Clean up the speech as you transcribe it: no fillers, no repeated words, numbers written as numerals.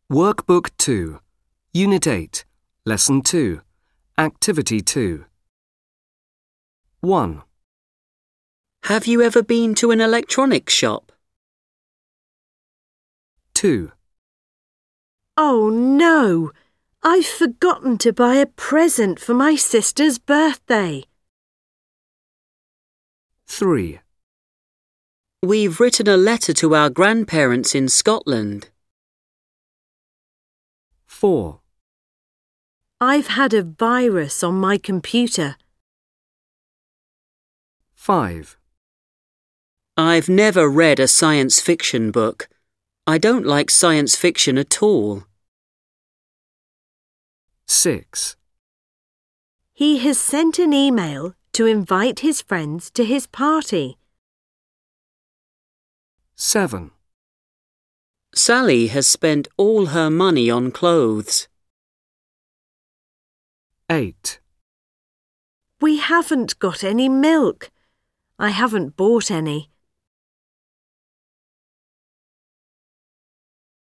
Workbook 2, Unit 8, Lesson 2, Activity 2. 1. Have you ever been to an electronics shop? 2. Oh no! I've forgotten to buy a present for my sister's birthday. 3. We've written a letter to our grandparents in Scotland. 4. I've had a virus on my computer. 5. I've never read a science fiction book. I don't like science fiction at all. 6. He has sent an email to invite his friends to his party. 7. Sally has spent all her money on clothes. 8. We haven't got any milk. I haven't bought any.